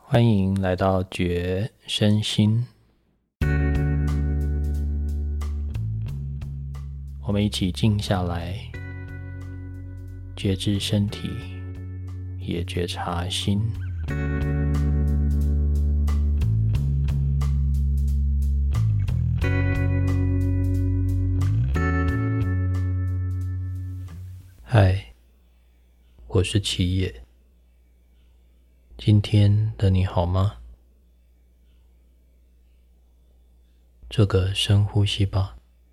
欢迎来到觉身心，我们一起静下来，觉知身体，也觉察心。嗨，我是齐野。今天的你好吗？做个深呼吸吧。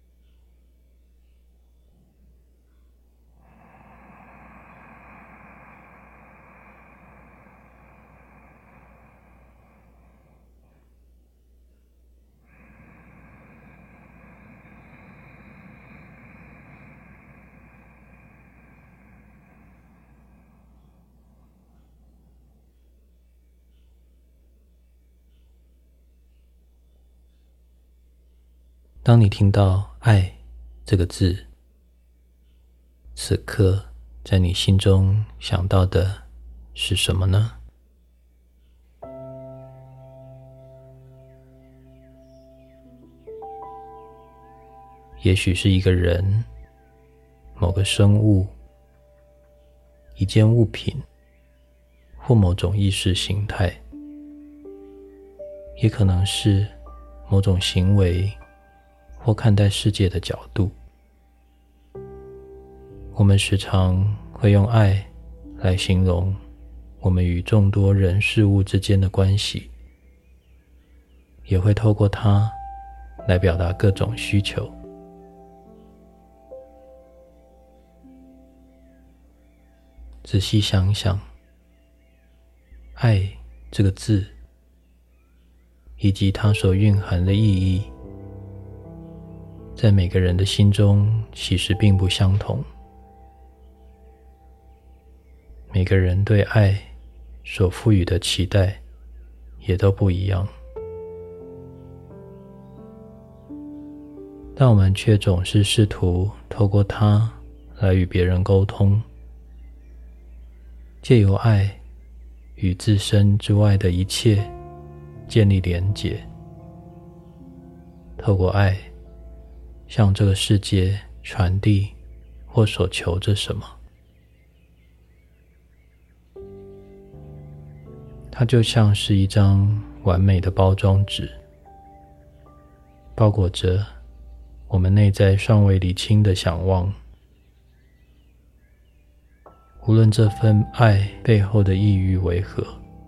当你听到爱这个字，此刻在你心中想到的是什么呢？也许是一个人、某个生物、一件物品，或某种意识形态，也可能是某种行为或看待世界的角度。我们时常会用爱来形容我们与众多人事物之间的关系，也会透过它来表达各种需求。仔细想想，爱这个字以及它所蕴含的意义，在每个人的心中其实并不相同。每个人对爱所赋予的期待也都不一样，但我们却总是试图透过它来与别人沟通，借由爱与自身之外的一切建立连结，透过爱向这个世界传递或所求着什么。它就像是一张完美的包装纸，包裹着我们内在尚未理清的想望。无论这份爱背后的意欲为何，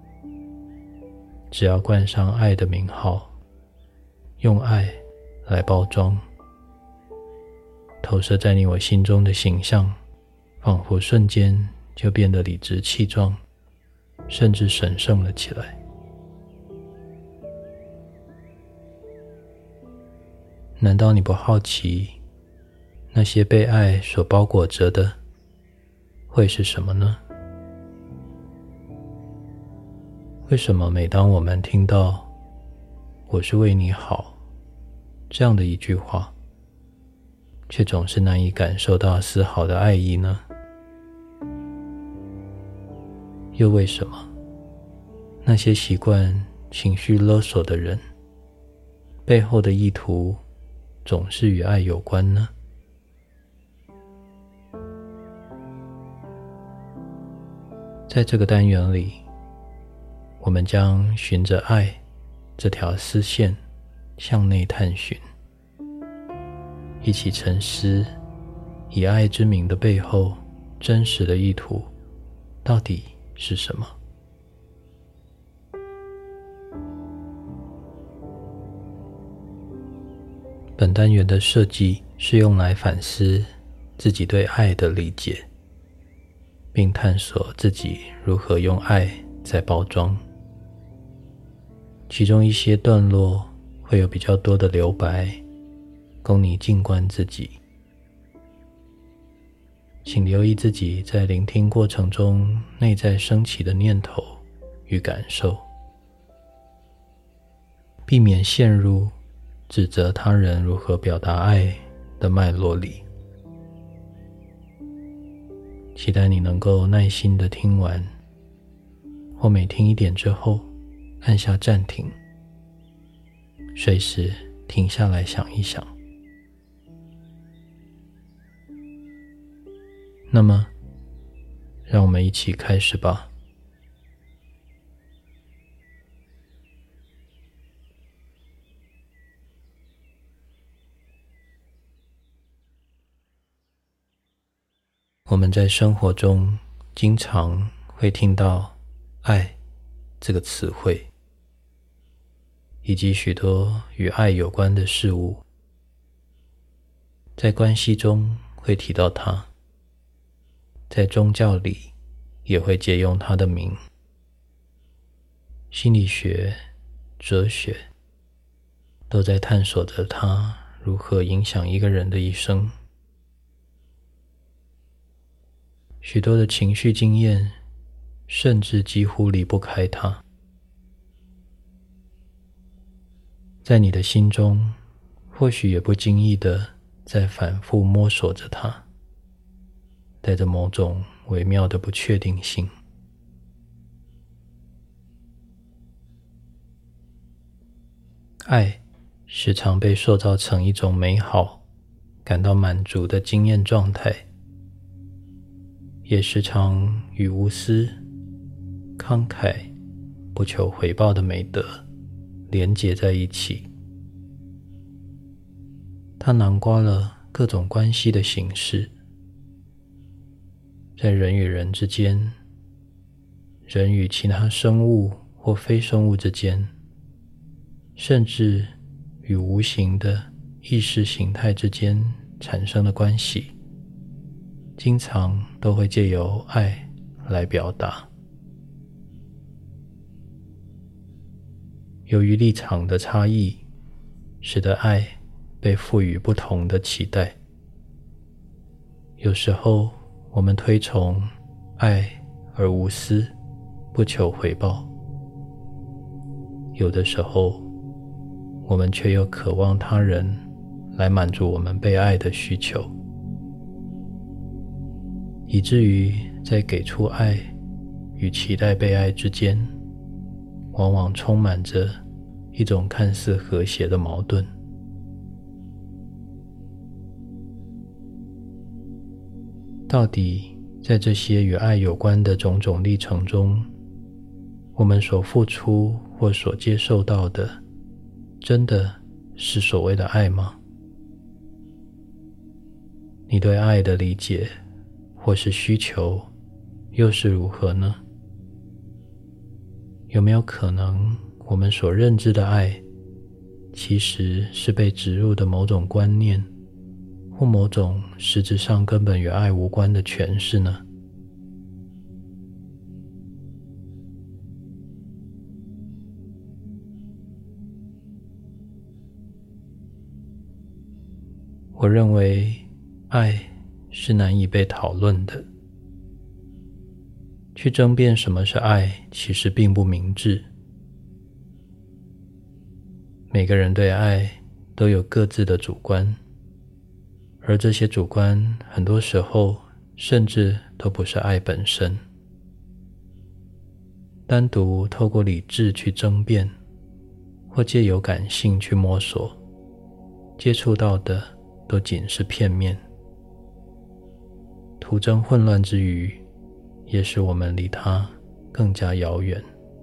只要冠上爱的名号，用爱来包装，投射在你我心中的形象，仿佛瞬间就变得理直气壮，甚至神圣了起来。难道你不好奇，那些被爱所包裹着的会是什么呢？为什么每当我们听到“我是为你好”这样的一句话，却总是难以感受到丝毫的爱意呢？又为什么那些习惯情绪勒索的人，背后的意图总是与爱有关呢？在这个单元里，我们将循着爱这条丝线向内探寻，一起沉思以爱之名的背后真实的意图到底是什么？本单元的设计是用来反思自己对爱的理解，并探索自己如何用爱在包装。其中一些段落会有比较多的留白，供你静观自己。请留意自己在聆听过程中内在升起的念头与感受，避免陷入指责他人如何表达爱的脉络里。期待你能够耐心地听完，或每听一点之后， 按下暂停，随时停下来想一想。那么，让我们一起开始吧。我们在生活中经常会听到爱这个词汇，以及许多与爱有关的事物，在关系中会提到它，在宗教里也会借用它的名。心理学、哲学都在探索着它如何影响一个人的一生。许多的情绪经验甚至几乎离不开它。在你的心中，或许也不经意地在反复摸索着它，带着某种微妙的不确定性。爱时常被塑造成一种美好、感到满足的经验状态，也时常与无私、慷慨、不求回报的美德连结在一起。它囊括了各种关系的形式，在人与人之间，人与其他生物或非生物之间，甚至与无形的意识形态之间产生的关系，经常都会借由爱来表达。由于立场的差异，使得爱被赋予不同的期待。有时候我们推崇爱而无私，不求回报；有的时候我们却又渴望他人来满足我们被爱的需求，以至于在给出爱与期待被爱之间，往往充满着一种看似和谐的矛盾。到底在这些与爱有关的种种历程中，我们所付出或所接受到的，真的是所谓的爱吗？你对爱的理解或是需求又是如何呢？有没有可能我们所认知的爱，其实是被植入的某种观念，或某种实质上根本与爱无关的诠释呢？我认为爱是难以被讨论的。去争辩什么是爱，其实并不明智。每个人对爱都有各自的主观，而这些主观很多时候甚至都不是爱本身。单独透过理智去争辩，或借由感性去摸索，接触到的都仅是片面。徒增混乱之余，也使我们离它更加遥远。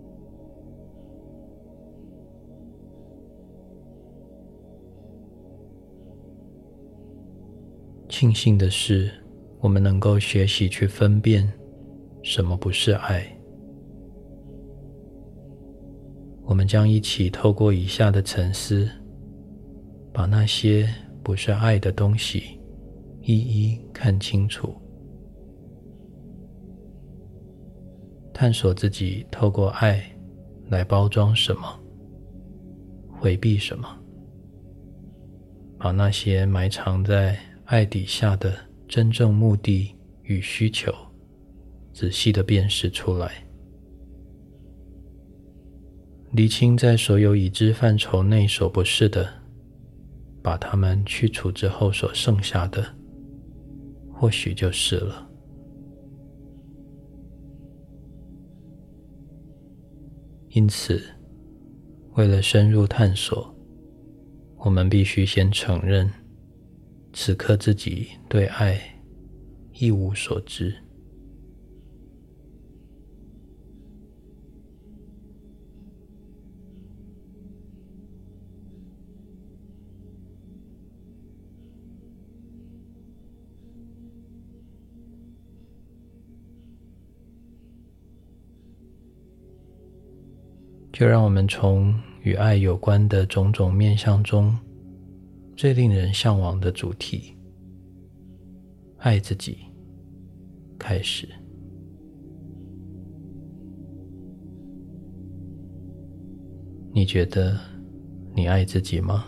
庆幸的是，我们能够学习去分辨什么不是爱。我们将一起透过以下的沉思，把那些不是爱的东西一一看清楚，探索自己透过爱来包装什么，回避什么，把那些埋藏在爱底下的真正目的与需求仔细地辨识出来，厘清在所有已知范畴内所不是的，把它们去除之后所剩下的，或许就是了。因此， 为了深入探索，我们必须先承认，此刻自己对爱一无所知。就让我们从与爱有关的种种面向中，最令人向往的主题——爱自己开始。你觉得你爱自己吗？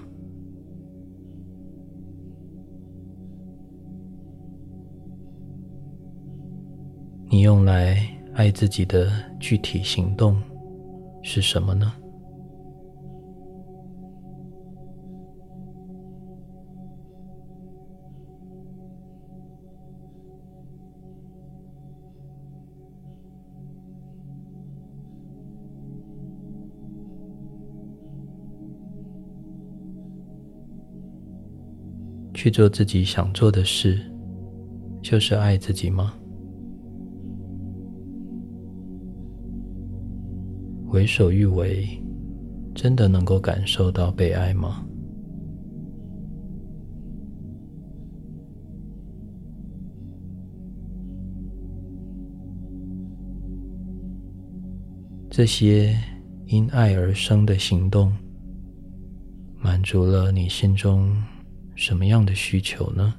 你用来爱自己的具体行动是什么呢？去做自己想做的事，就是爱自己吗？为所欲为，真的能够感受到被爱吗？这些因爱而生的行动，满足了你心中什么样的需求呢？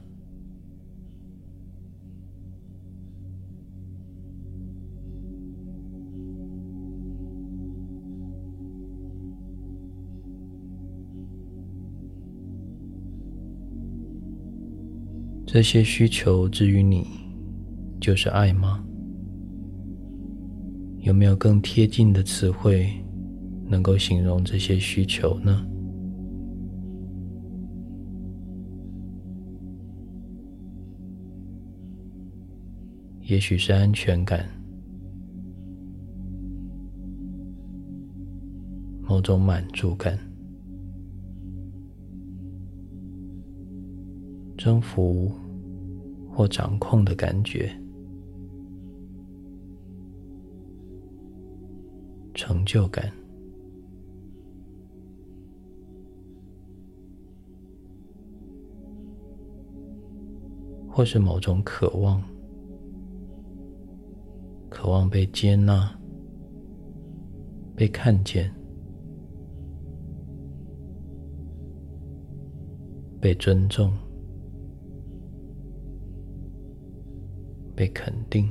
这些需求之于你，就是爱吗？有没有更贴近的词汇能够形容这些需求呢？也许是安全感，某种满足感，征服或掌控的感觉，成就感，或是某种渴望，渴望被接纳，被看见，被尊重，被肯定。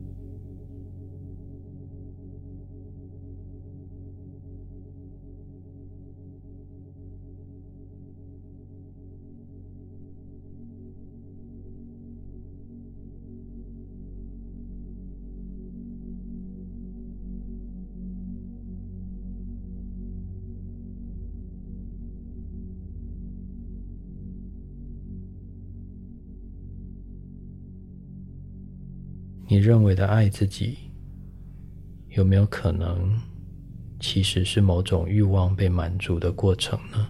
你认为的爱自己，有没有可能其实是某种欲望被满足的过程呢？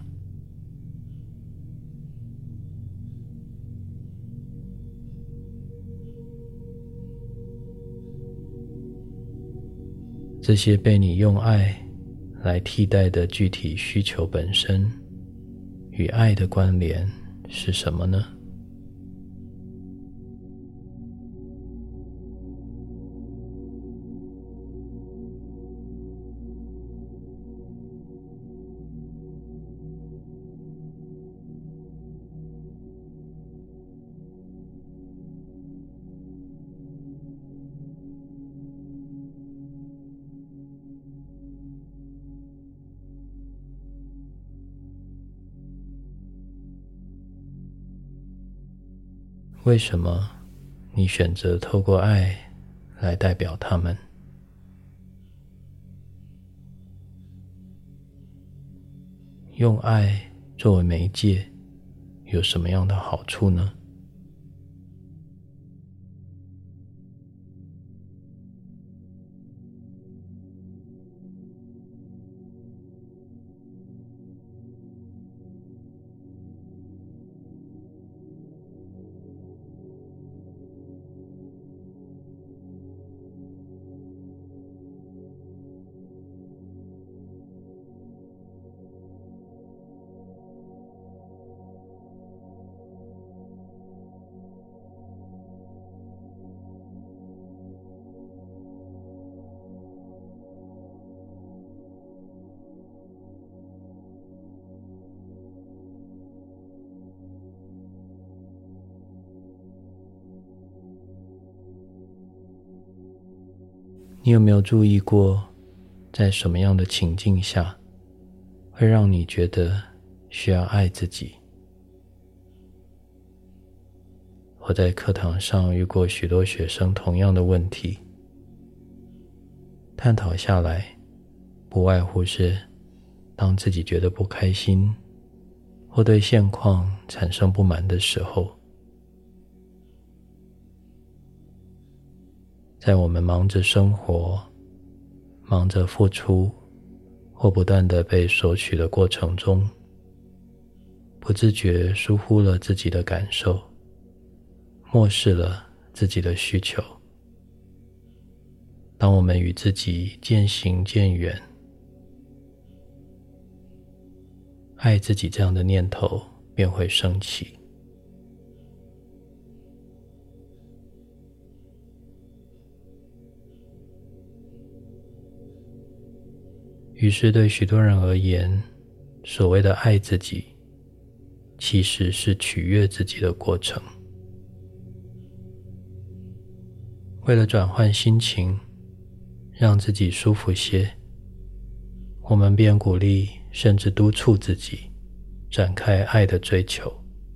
这些被你用爱来替代的具体需求本身，与爱的关联是什么呢？为什么你选择透过爱来代表他们？用爱作为媒介，有什么样的好处呢？ 你有没有注意过，在什么样的情境下，会让你觉得需要爱自己？我在课堂上遇过许多学生同样的问题，探讨下来，不外乎是当自己觉得不开心，或对现况产生不满的时候，在我们忙着生活、忙着付出，或不断地被索取的过程中，不自觉疏忽了自己的感受，漠视了自己的需求。当我们与自己渐行渐远，爱自己这样的念头便会升起。于是对许多人而言，所谓的爱自己，其实是取悦自己的过程。为了转换心情，让自己舒服些，我们便鼓励甚至督促自己展开爱的追求。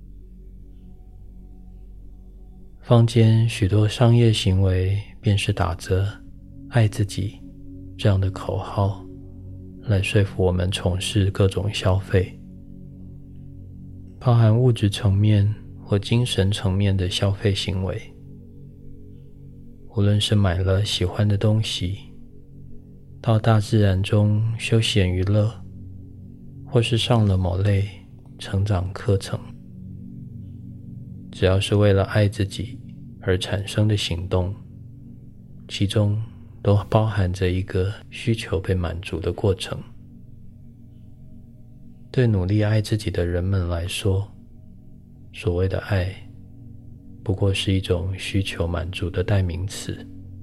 坊间许多商业行为便是打着爱自己这样的口号来说服我们从事各种消费，包含物质层面或精神层面的消费行为。无论是买了喜欢的东西，到大自然中休闲娱乐，或是上了某类成长课程，只要是为了爱自己而产生的行动，其中都包含着一个需求被满足的过程。对努力爱自己的人们来说，所谓的爱不过是一种需求满足的代名词。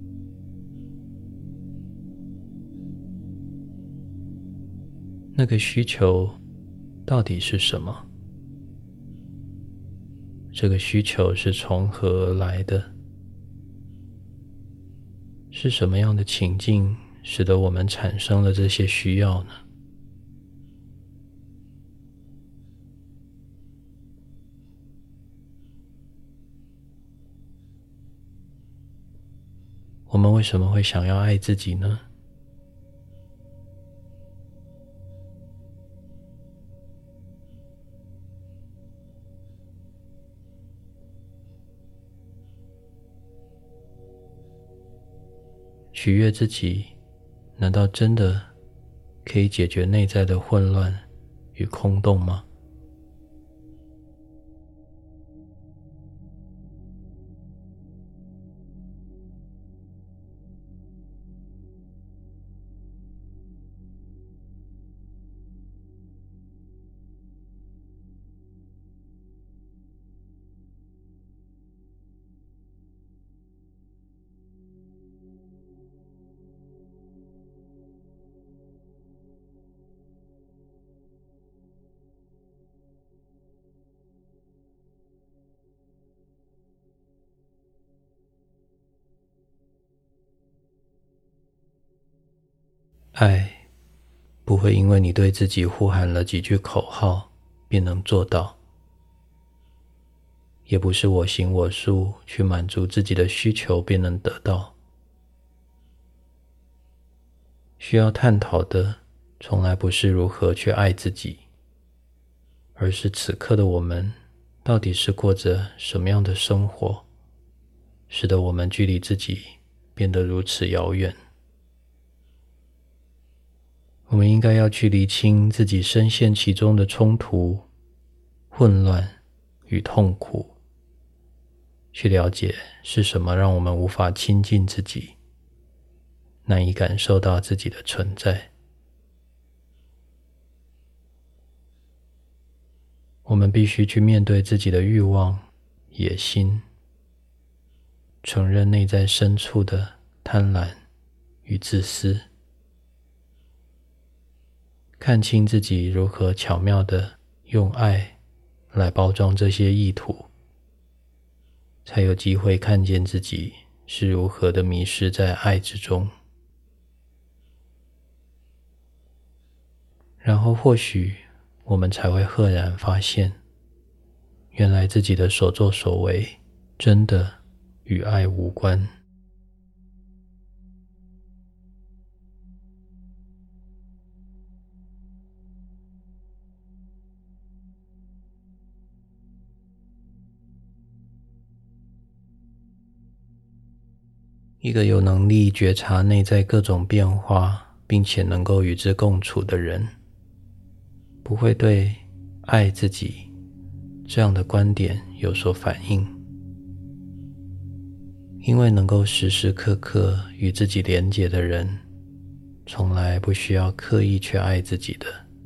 那个需求到底是什么？这个需求是从何而来的？是什么样的情境使得我们产生了这些需要呢？我们为什么会想要爱自己呢？取悦自己，难道真的可以解决内在的混乱与空洞吗？爱不会因为你对自己呼喊了几句口号便能做到，也不是我行我素去满足自己的需求便能得到。需要探讨的从来不是如何去爱自己，而是此刻的我们到底是过着什么样的生活，使得我们距离自己变得如此遥远。我们应该要去厘清自己深陷其中的冲突、混乱与痛苦，去了解是什么让我们无法亲近自己，难以感受到自己的存在。我们必须去面对自己的欲望、野心，承认内在深处的贪婪与自私，看清自己如何巧妙地用爱来包装这些意图，才有机会看见自己是如何的迷失在爱之中。 然后或许我们才会赫然发现，原来自己的所作所为真的与爱无关。一个有能力觉察内在各种变化，并且能够与之共处的人，不会对爱自己这样的观点有所反应，因为能够时时刻刻与自己连结的人，从来不需要刻意去爱自己的。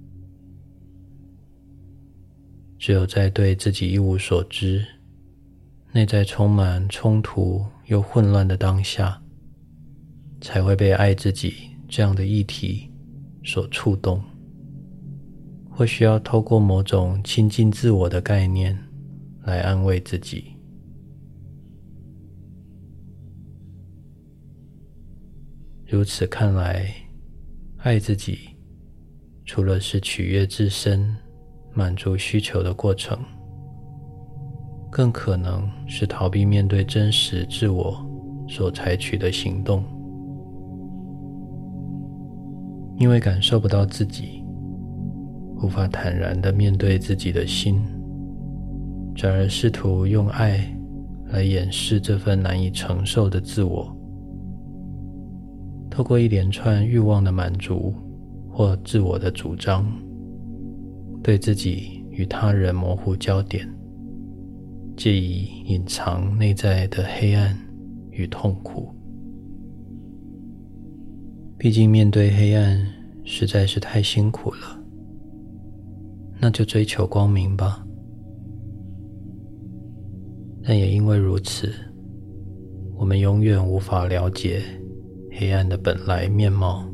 只有在对自己一无所知，内在充满冲突又混乱的当下，才会被爱自己这样的议题所触动，或需要透过某种亲近自我的概念来安慰自己。如此看来，爱自己除了是取悦自身、满足需求的过程，更可能是逃避面对真实自我所采取的行动。因为感受不到自己，无法坦然地面对自己的心，转而试图用爱来掩饰这份难以承受的自我。透过一连串欲望的满足或自我的主张，对自己与他人模糊焦点，借以隐藏内在的黑暗与痛苦。毕竟面对黑暗实在是太辛苦了，那就追求光明吧。但也因为如此，我们永远无法了解黑暗的本来面貌，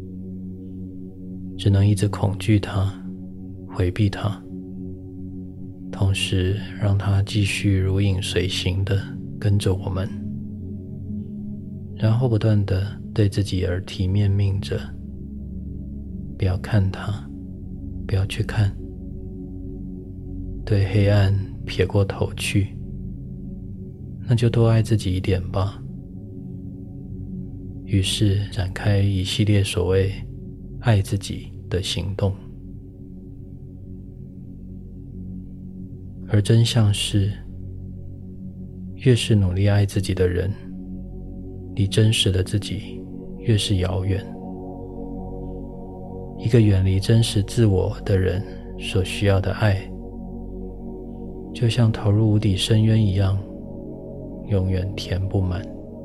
只能一直恐惧它，回避它，同时让它继续如影随形地跟着我们，然后不断地对自己耳提面命着，不要看它，不要去看，对黑暗撇过头去，那就多爱自己一点吧。于是展开一系列所谓爱自己的行动。而真相是，越是努力爱自己的人，离真实的自己越是遥远。一个远离真实自我的人所需要的爱，就像投入无底深渊一样，永远填不满。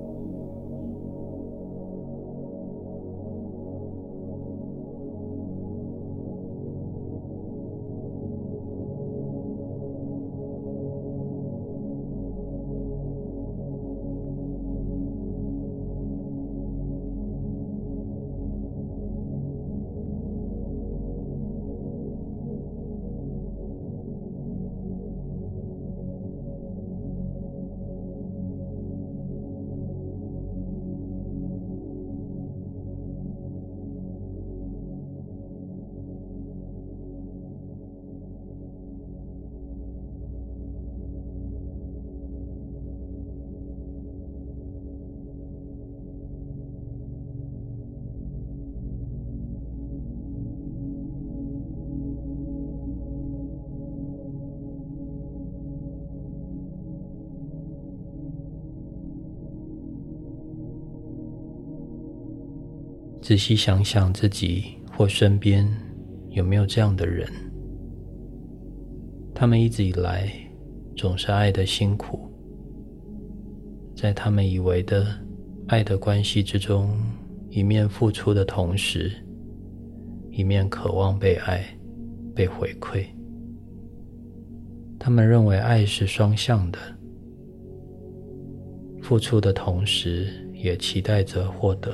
仔细想想自己或身边有没有这样的人，他们一直以来总是爱得辛苦，在他们以为的爱的关系之中，一面付出的同时，一面渴望被爱、被回馈。他们认为爱是双向的，付出的同时也期待着获得。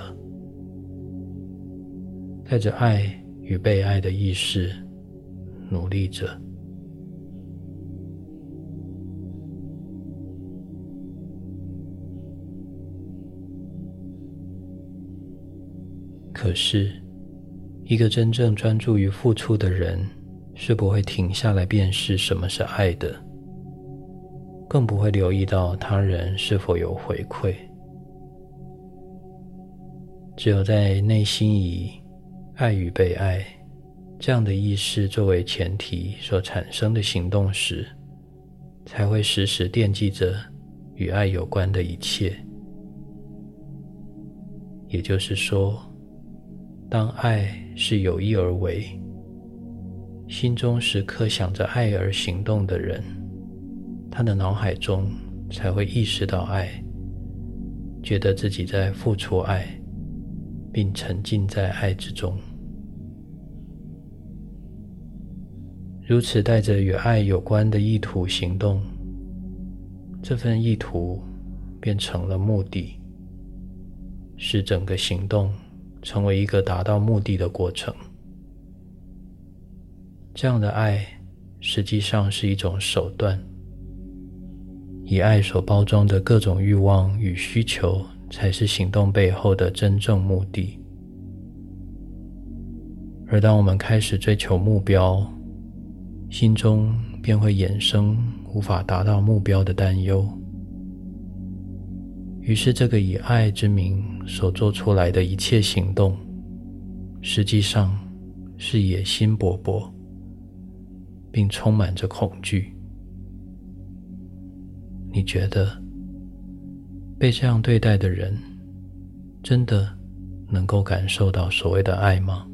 带着爱与被爱的意识努力着，可是一个真正专注于付出的人，是不会停下来辨识什么是爱的，更不会留意到他人是否有回馈。只有在内心以爱与被爱这样的意识作为前提所产生的行动时，才会时时惦记着与爱有关的一切。也就是说，当爱是有意而为，心中时刻想着爱而行动的人，他的脑海中才会意识到爱，觉得自己在付出爱，并沉浸在爱之中。如此带着与爱有关的意图行动，这份意图便成了目的，使整个行动成为一个达到目的的过程。这样的爱实际上是一种手段，以爱所包装的各种欲望与需求，才是行动背后的真正目的。而当我们开始追求目标，心中便会衍生无法达到目标的担忧。于是这个以爱之名所做出来的一切行动，实际上是野心勃勃，并充满着恐惧。你觉得被这样对待的人，真的能够感受到所谓的爱吗？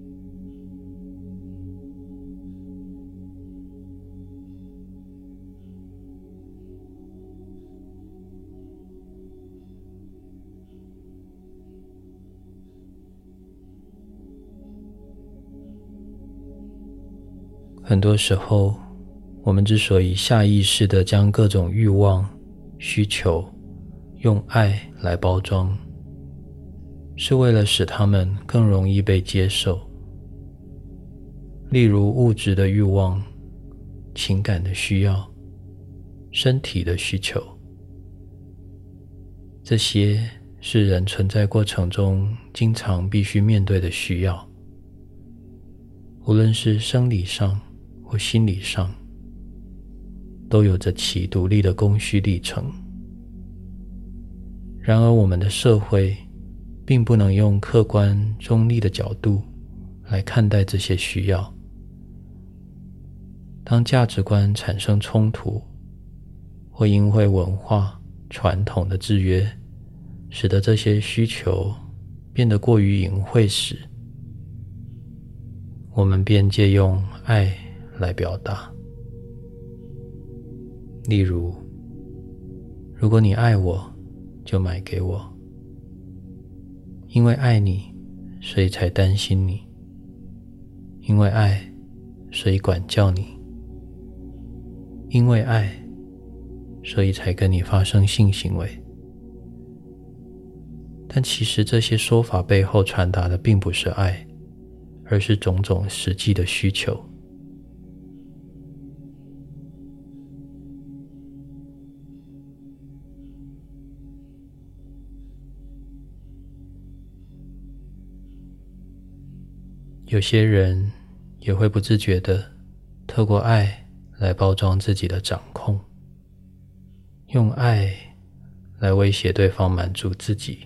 很多时候，我们之所以下意识地将各种欲望、需求用爱来包装，是为了使它们更容易被接受。例如物质的欲望、情感的需要、身体的需求，这些是人存在过程中经常必须面对的需要，无论是生理上或心理上，都有着其独立的供需历程。然而我们的社会并不能用客观中立的角度来看待这些需要。当价值观产生冲突，或因为文化传统的制约，使得这些需求变得过于隐晦时，我们便借用爱来表达。例如，如果你爱我，就买给我，因为爱你，所以才担心你，因为爱，所以管教你，因为爱，所以才跟你发生性行为。但其实这些说法背后传达的并不是爱，而是种种实际的需求。有些人也会不自觉地透过爱来包装自己的掌控，用爱来威胁对方满足自己。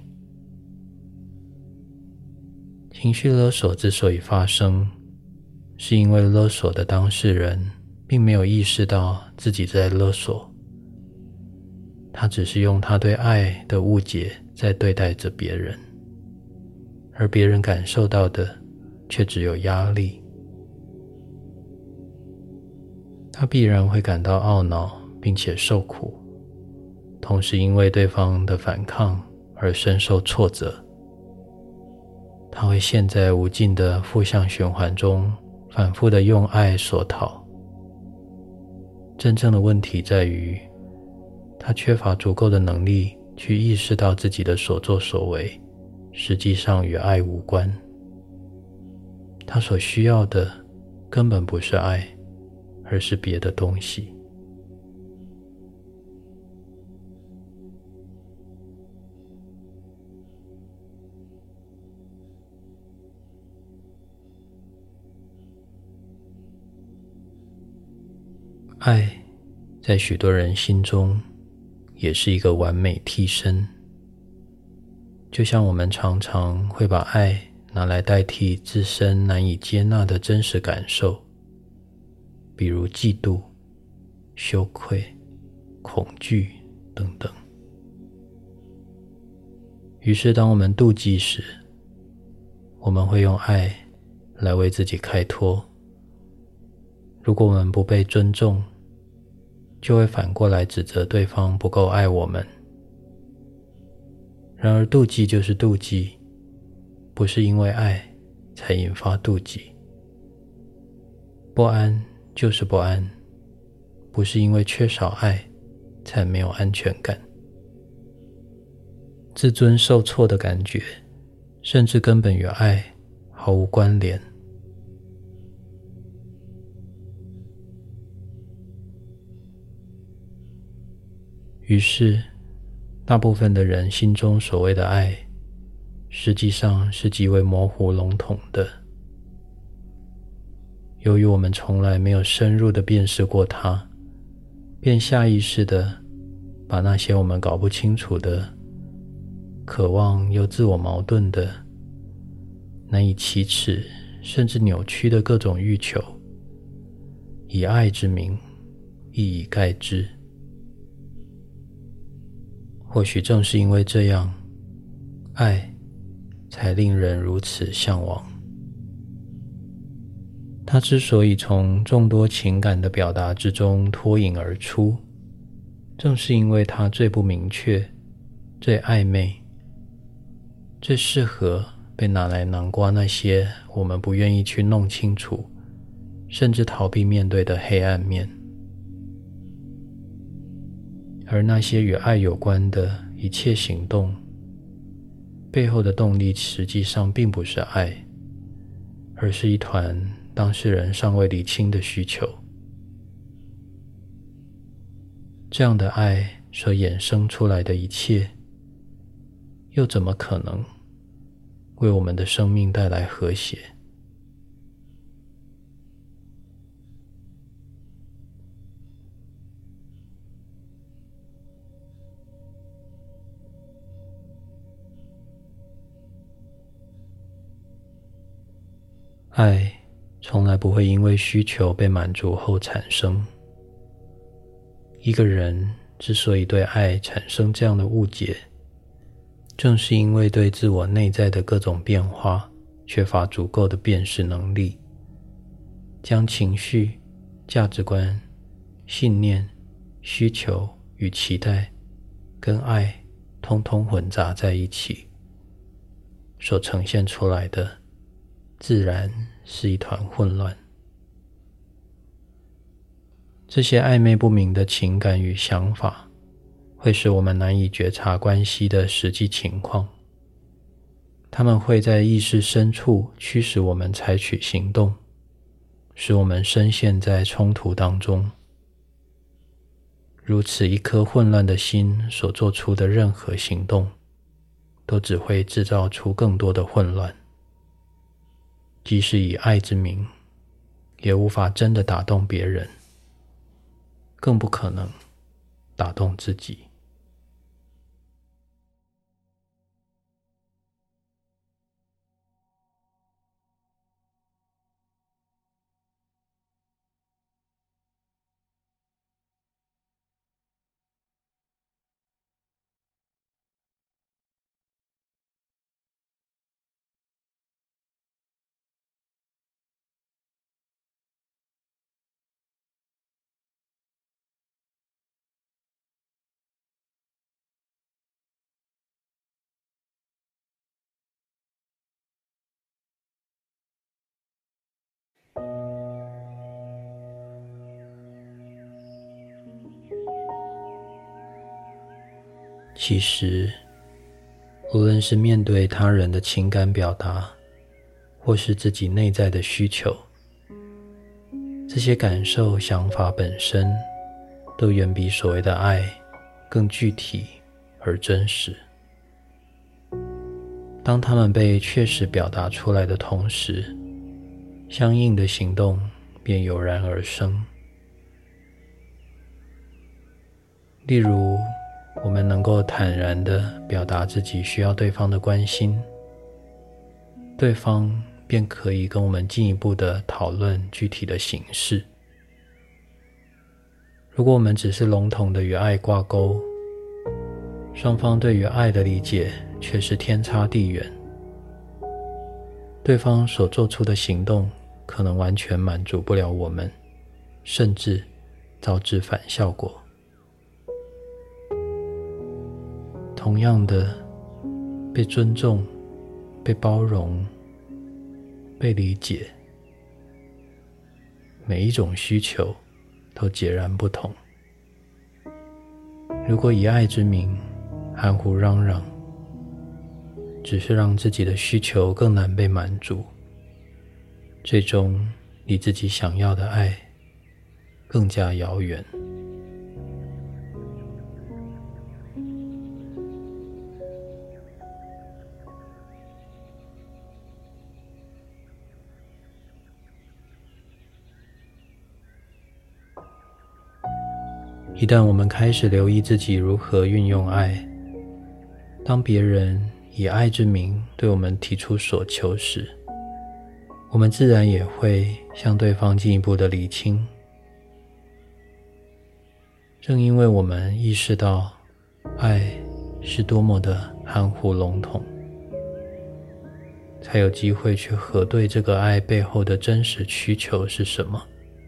情绪勒索之所以发生，是因为勒索的当事人并没有意识到自己在勒索，他只是用他对爱的误解在对待着别人，而别人感受到的却只有压力。他必然会感到懊恼并且受苦，同时因为对方的反抗而深受挫折。他会陷在无尽的负向循环中，反复地用爱索讨。真正的问题在于，他缺乏足够的能力去意识到自己的所作所为实际上与爱无关。他所需要的根本不是爱，而是别的东西。 爱在许多人心中也是一个完美替身，就像我们常常会把爱拿来代替自身难以接纳的真实感受，比如嫉妒、羞愧、恐惧等等。于是当我们妒忌时，我们会用爱来为自己开脱。如果我们不被尊重，就会反过来指责对方不够爱我们。然而妒忌就是妒忌，不是因为爱才引发妒忌。不安就是不安，不是因为缺少爱才没有安全感。自尊受挫的感觉，甚至根本与爱毫无关联。于是，大部分的人心中所谓的爱，实际上是极为模糊笼统的。由于我们从来没有深入地辨识过它，便下意识地把那些我们搞不清楚的、渴望又自我矛盾的、难以启齿甚至扭曲的各种欲求，以爱之名一以概之。或许正是因为这样，爱才令人如此向往。它之所以从众多情感的表达之中脱颖而出，正是因为它最不明确、最暧昧、最适合被拿来囊括那些我们不愿意去弄清楚，甚至逃避面对的黑暗面。而那些与爱有关的一切行动，背后的动力实际上并不是爱，而是一团当事人尚未理清的需求。这样的爱所衍生出来的一切，又怎么可能为我们的生命带来和谐？爱从来不会因为需求被满足后产生。一个人之所以对爱产生这样的误解，正是因为对自我内在的各种变化缺乏足够的辨识能力，将情绪、价值观、信念、需求与期待跟爱通通混杂在一起，所呈现出来的自然是一团混乱。这些暧昧不明的情感与想法，会使我们难以觉察关系的实际情况。它们会在意识深处驱使我们采取行动，使我们深陷在冲突当中。如此一颗混乱的心所做出的任何行动，都只会制造出更多的混乱。即使以爱之名，也无法真的打动别人，更不可能打动自己。其实，无论是面对他人的情感表达，或是自己内在的需求，这些感受、想法本身，都远比所谓的爱更具体而真实。当它们被确实表达出来的同时，相应的行动便油然而生。 例如，我们能够坦然地表达自己需要对方的关心，对方便可以跟我们进一步的讨论具体的形式。如果我们只是笼统的与爱挂钩，双方对于爱的理解却是天差地远，对方所做出的行动可能完全满足不了我们，甚至招致反效果。同样的，被尊重、被包容、被理解，每一种需求都截然不同。如果以爱之名含糊嚷嚷，只是让自己的需求更难被满足，最终离自己想要的爱更加遥远。一旦我们开始留意自己如何运用爱，当别人以爱之名对我们提出所求时，我们自然也会向对方进一步的厘清。正因为我们意识到爱是多么的含糊笼统，才有机会去核对这个爱背后的真实需求是什么。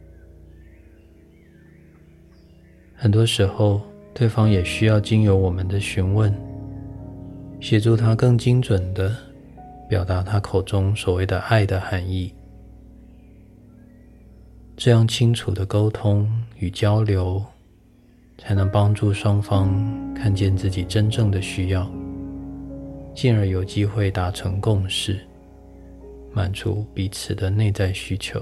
很多时候，对方也需要经由我们的询问，协助他更精准地表达他口中所谓的爱的含义。这样清楚的沟通与交流，才能帮助双方看见自己真正的需要，进而有机会达成共识，满足彼此的内在需求。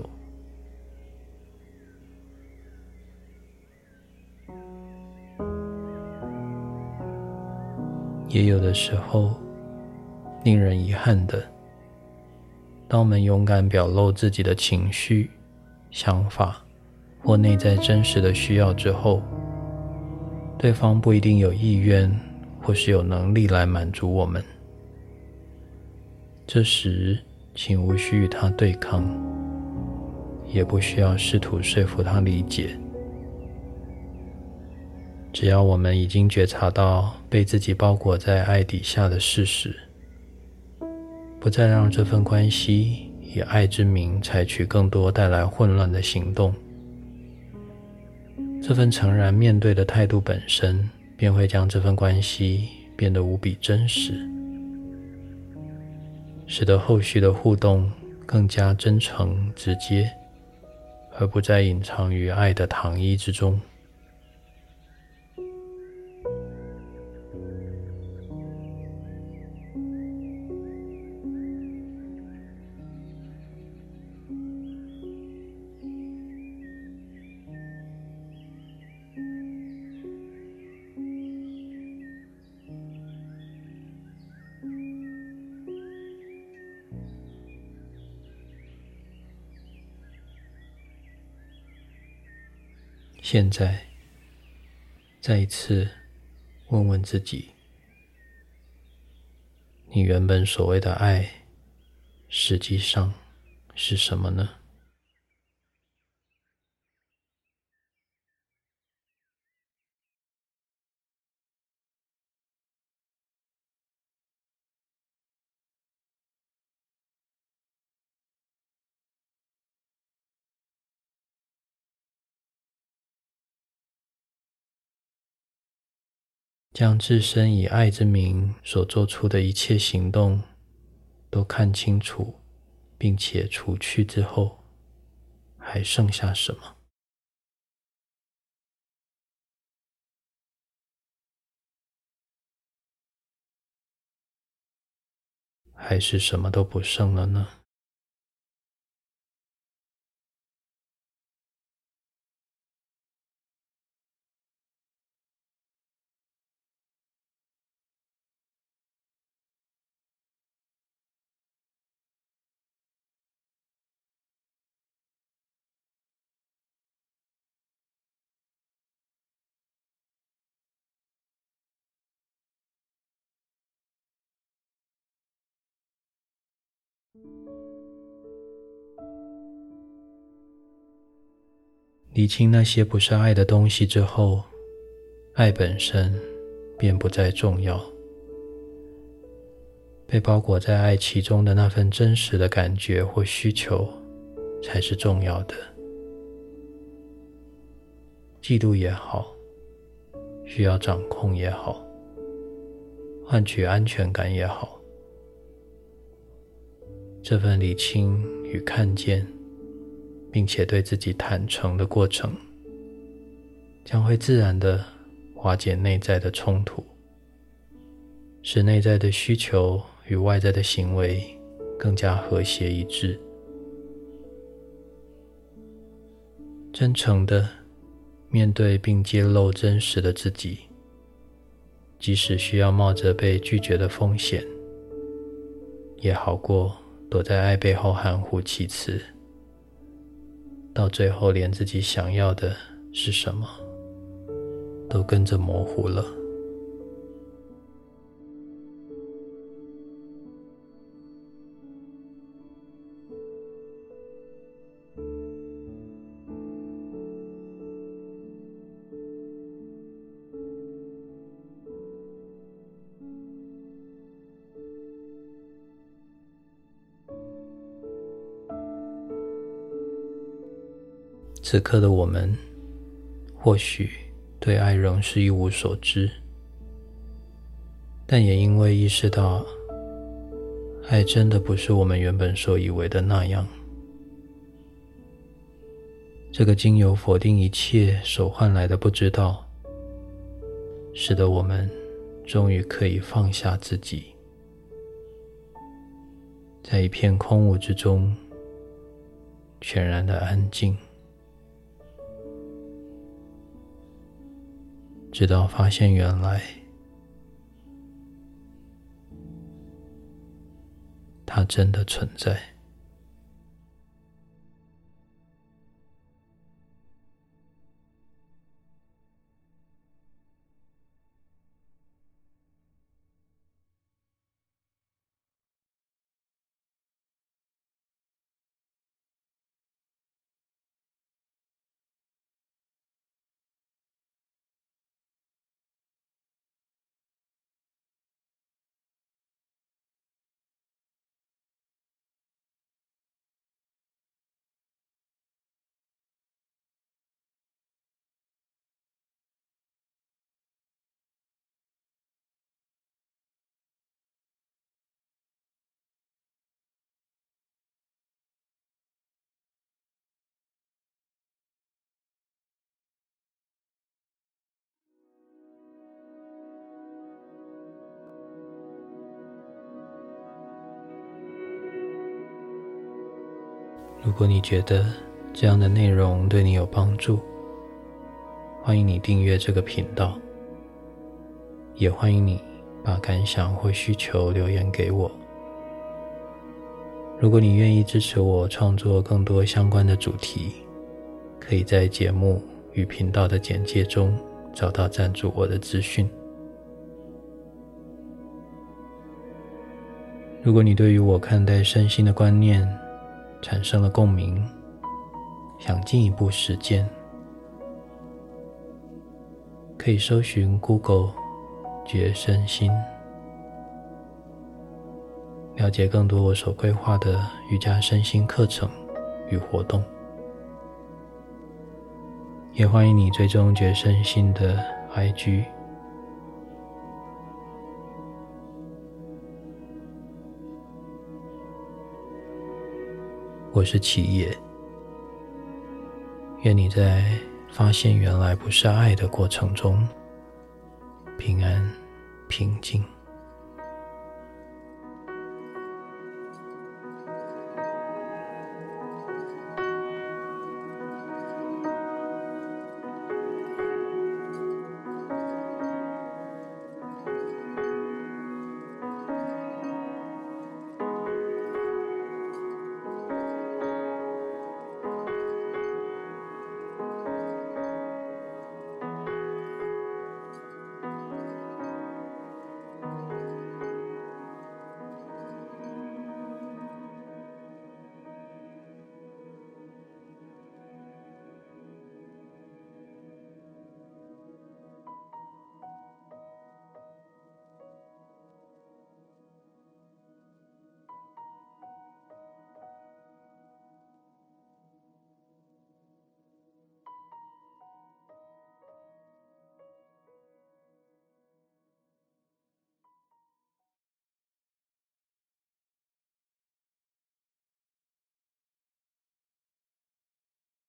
也有的时候，令人遗憾的，当我们勇敢表露自己的情绪、想法或内在真实的需要之后，对方不一定有意愿或是有能力来满足我们。这时，请无需与他对抗，也不需要试图说服他理解。只要我们已经觉察到被自己包裹在爱底下的事实，不再让这份关系以爱之名采取更多带来混乱的行动，这份诚然面对的态度本身便会将这份关系变得无比真实，使得后续的互动更加真诚直接，而不再隐藏于爱的糖衣之中。现在，再一次问问自己，你原本所谓的爱，实际上是什么呢？将自身以爱之名所做出的一切行动都看清楚，并且除去之后，还剩下什么？还是什么都不剩了呢？ 理清那些不是爱的东西之后，爱本身便不再重要。被包裹在爱其中的那份真实的感觉或需求才是重要的。嫉妒也好，需要掌控也好，换取安全感也好，这份理清与看见并且对自己坦诚的过程，将会自然地化解内在的冲突，使内在的需求与外在的行为更加和谐一致。真诚地面对并揭露真实的自己，即使需要冒着被拒绝的风险，也好过躲在爱背后含糊其辞，到最后连自己想要的是什么都跟着模糊了。此刻的我们，或许对爱仍是一无所知，但也因为意识到，爱真的不是我们原本所以为的那样。这个经由否定一切所换来的不知道，使得我们终于可以放下自己，在一片空无之中，全然的安静，直到发现原来它真的存在。如果你觉得这样的内容对你有帮助，欢迎你订阅这个频道，也欢迎你把感想或需求留言给我。如果你愿意支持我创作更多相关的主题，可以在节目与频道的简介中找到赞助我的资讯。如果你对于我看待身心的观念产生了共鸣，想进一步实践，可以搜寻 Google 觉身心，了解更多我所规划的瑜伽身心课程与活动。也欢迎你追踪觉身心的 IG。我是启野，愿你在发现原来不是爱的过程中平安平静。